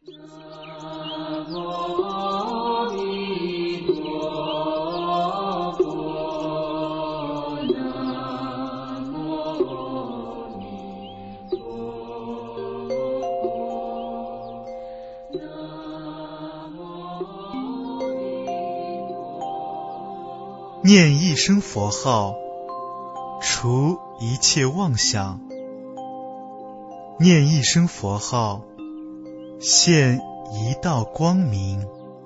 念一声佛号，除一切妄想；念一声佛号，现一道光明。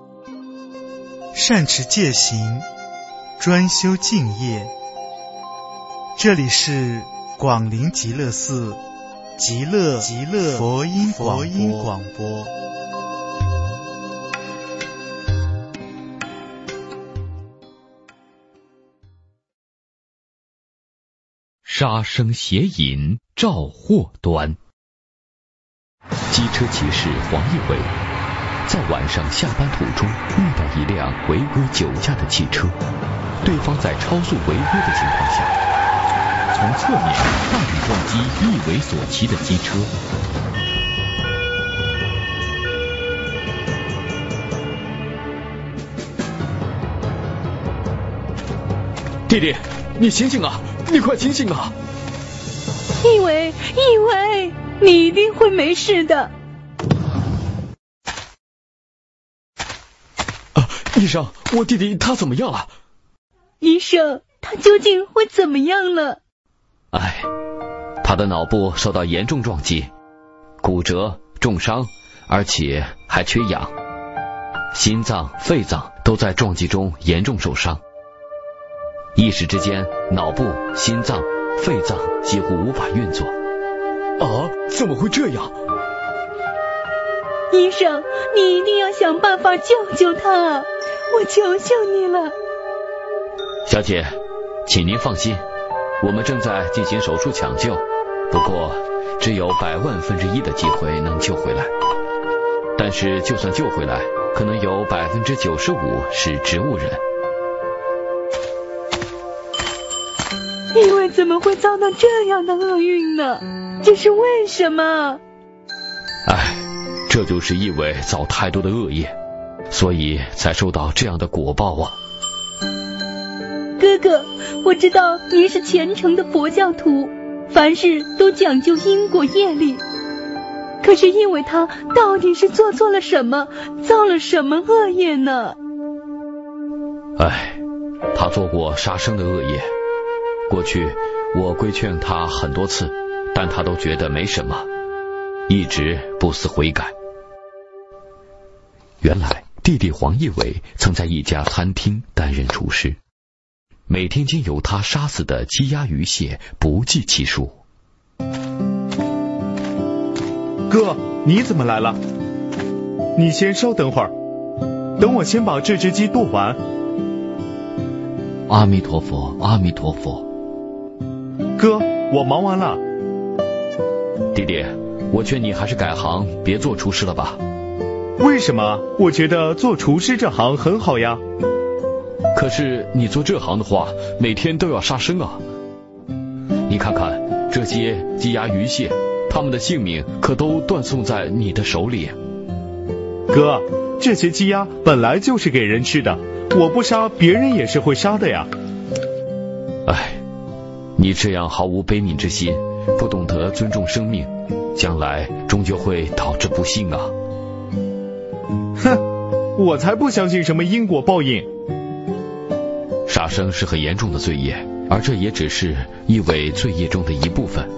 善持戒行，专修净业。这里是广陵极乐寺极乐佛音广播。 杀生邪淫照祸端。机车骑士黄一伟在晚上下班途中遇到一辆违规酒驾的汽车，对方在超速违规的情况下，从侧面大力撞击一伟所骑的机车。弟弟，你醒醒啊！你快醒醒啊！ 一伟，你一定会没事的。 医生，我弟弟他怎么样了？ 医生，他究竟会怎么样了？ 他的脑部受到严重撞击，骨折、重伤，而且还缺氧，心脏、肺脏都在撞击中严重受伤。一时之间，脑部、心脏、肺脏几乎无法运作。 怎么会这样？ 医生，你一定要想办法救救他，我求求你了。 小姐，请您放心，我们正在进行手术抢救，不过只有100,000,000,000,000的机会能救回来。但是就算救回来，可能有95%是植物人。 一伟怎么会遭到这样的厄运呢？这是为什么？ 这就是一伟造太多的恶业，所以才受到这样的果报啊。 哥哥，我知道您是虔诚的佛教徒，凡事都讲究因果业力。可是因为他到底是做错了什么，造了什么恶业呢？ 他做过杀生的恶业，过去我规劝他很多次，但他都觉得没什么，一直不思悔改。原来弟弟黄一伟曾在一家餐厅担任厨师，每天经由他杀死的鸡鸭鱼蟹不计其数。 哥，你怎么来了？你先稍等会儿，等我先把这只鸡剁完。 阿弥陀佛，阿弥陀佛。 哥，我忙完了。 弟弟，我劝你还是改行，别做厨师了吧。 为什么？我觉得做厨师这行很好呀。 可是你做这行的话，每天都要杀生啊。你看看这些鸡鸭鱼蟹，他们的性命可都断送在你的手里。 哥，这些鸡鸭本来就是给人吃的，我不杀，别人也是会杀的呀。 你这样毫无悲悯之心，不懂得尊重生命，将来终究会导致不幸啊。 哼，我才不相信什么因果报应。 杀生是很严重的罪业，而这也只是一伟罪业中的一部分。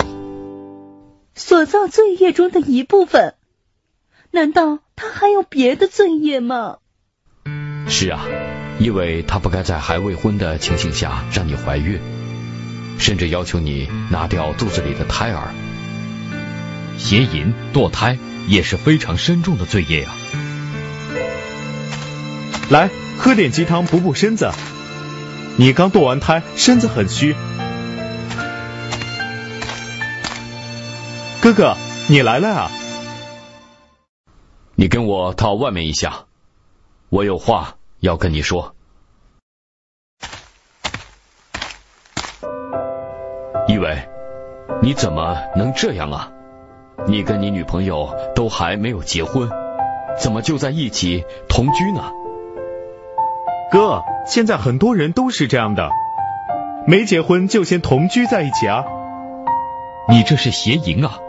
所造罪业中的一部分？难道他还有别的罪业吗？ 是啊，一伟他不该在还未婚的情形下让你怀孕，甚至要求你拿掉肚子里的胎儿。邪淫、堕胎也是非常深重的罪业啊。 来，喝点鸡汤补补身子。你刚堕完胎，身子很虚。哥哥，你来了啊。 你跟我到外面一下，我有话要跟你说。一伟，你怎么能这样啊？ 你跟你女朋友都还没有结婚，怎么就在一起同居呢？ 哥，现在很多人都是这样的，没结婚就先同居在一起啊。 你这是邪淫啊！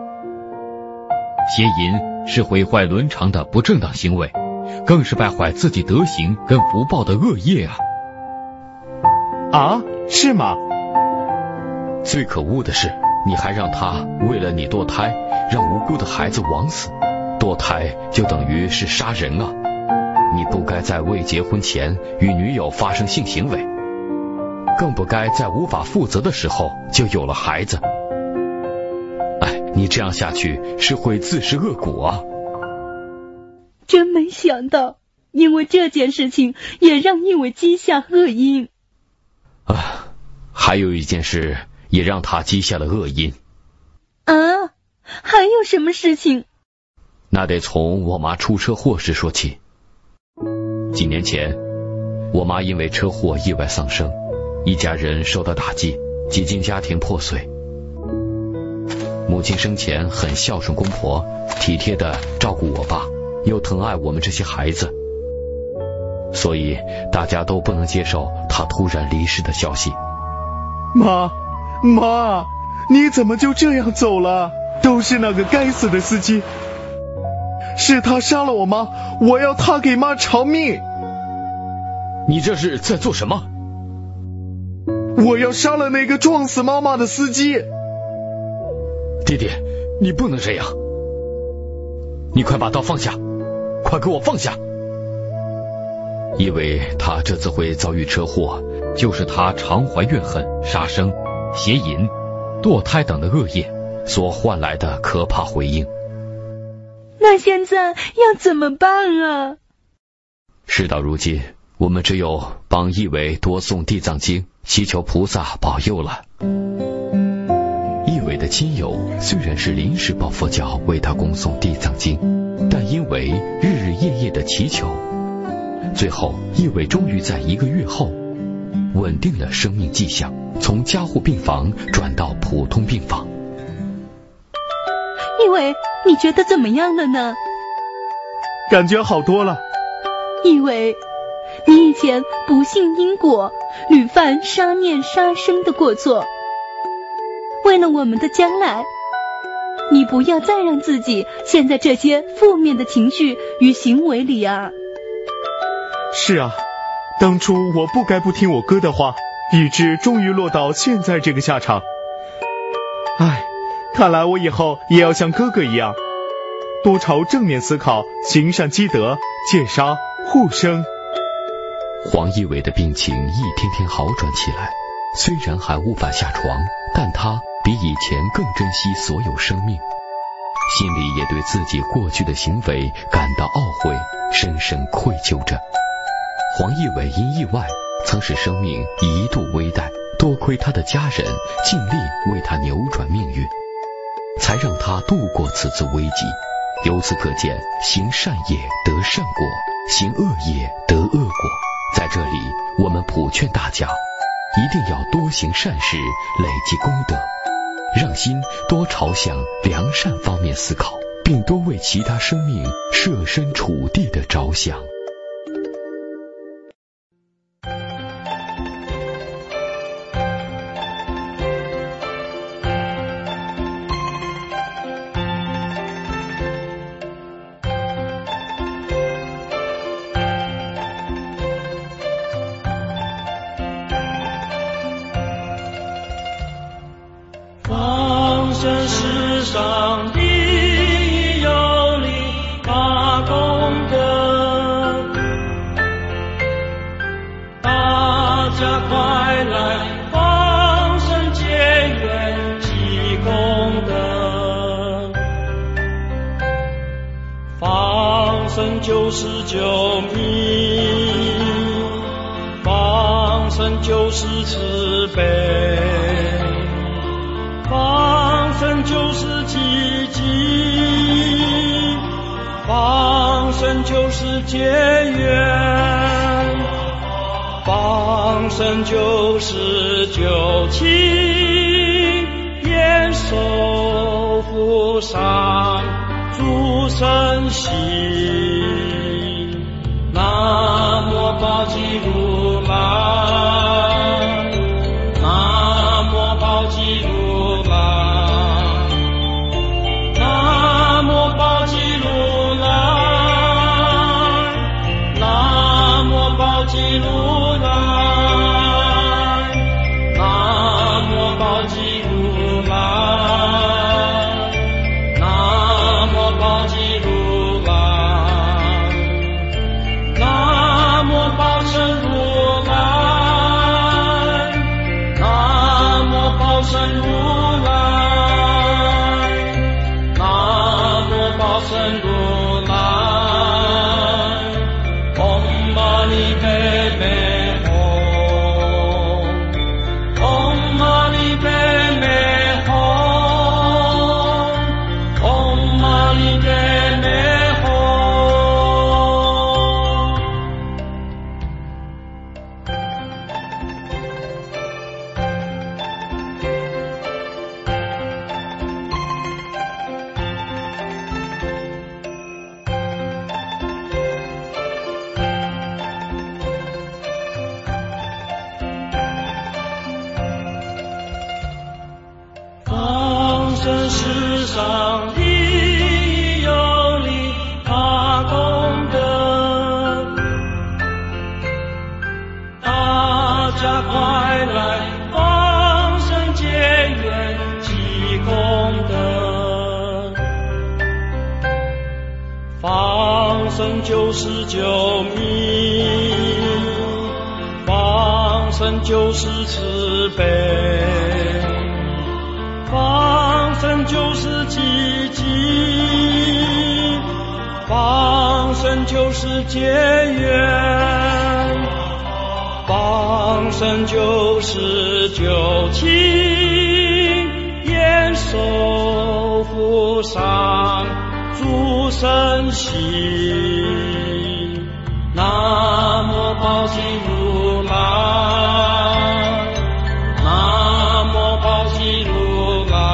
邪淫是毁坏伦常的不正当行为，更是败坏自己德行跟福报的恶业啊！ 啊，是吗？ 最可恶的是，你还让他为了你堕胎，让无辜的孩子枉死。堕胎就等于是杀人啊！你不该在未结婚前与女友发生性行为，更不该在无法负责的时候就有了孩子。哎，你这样下去是会自食恶果啊！ 真没想到，因为这件事情也让一伟积下恶因。 啊，还有一件事也让他积下了恶因。 啊，还有什么事情？ 那得从我妈出车祸时说起。几年前，我妈因为车祸意外丧生，一家人受到打击，几经家庭破碎。母亲生前很孝顺公婆，体贴的照顾我爸，又疼爱我们这些孩子，所以大家都不能接受她突然离世的消息。 妈，你怎么就这样走了？都是那个该死的司机，是他杀了我妈，我要他给妈偿命。 你这是在做什么？ 我要杀了那个撞死妈妈的司机。 弟弟，你不能这样，你快把刀放下，快给我放下！因为他这次会遭遇车祸，就是他常怀怨恨、杀生、邪淫、堕胎等的恶业所换来的可怕回应。 那现在要怎么办啊？ 事到如今，我们只有帮一伟多诵地藏经，祈求菩萨保佑了。一伟的亲友虽然是临时抱佛脚为他恭诵地藏经，但因为日日夜夜的祈求，最后一伟终于在1个月后稳定了生命迹象，从加护病房转到普通病房。 一伟，你觉得怎么样了呢？ 感觉好多了。 一伟，你以前不信因果，屡犯杀念杀生的过错，为了我们的将来，你不要再让自己陷在这些负面的情绪与行为里啊。 是啊，当初我不该不听我哥的话，以致终于落到现在这个下场。唉，看来我以后也要像哥哥一样，多朝正面思考，行善积德，戒杀护生。 黄一伟的病情一天天好转起来，虽然还无法下床，但他比以前更珍惜所有生命，心里也对自己过去的行为感到懊悔，深深愧疚着。黄一伟因意外曾使生命一度危殆，多亏他的家人尽力为他扭转命运，才让他度过此次危机。由此可见，行善业得善果，行恶业得恶果。在这里，我们普劝大家一定要多行善事，累积功德，让心多朝向良善方面思考，并多为其他生命设身处地的着想。 这世上第一有理大功德，大家快来放生结缘积功德，放生就是救命，放生就是慈悲，放生就是积极，放生就是结缘，放生就是救亲延寿福上诸圣行。南无宝积如来，南无宝积如来，南无宝积如来，南无宝积如来，南无宝积如来，南无宝积如来，南无宝生如来，南无宝生如来，南无宝生如来。唵嘛呢呗咪吽，唵嘛呢呗咪吽，唵嘛呢呗咪吽。放生世上利益有利大功德，大家快来放生结缘积功德。放生就是救命，放生就是慈悲，放生就是积极，放生就是结缘，放生就是救亲，延寿福上诸圣行。南无宝积如来，南无宝积如来，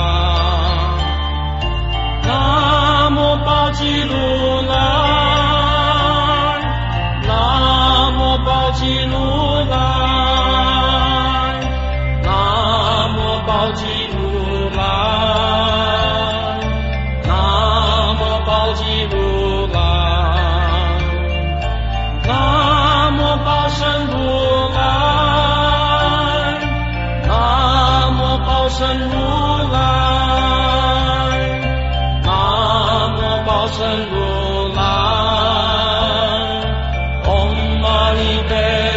南无宝积如来，南无宝积如来，南无宝积如来，南无宝积如来，南无宝生如来，南无宝生如来，南无宝生如来。唵嘛呢呗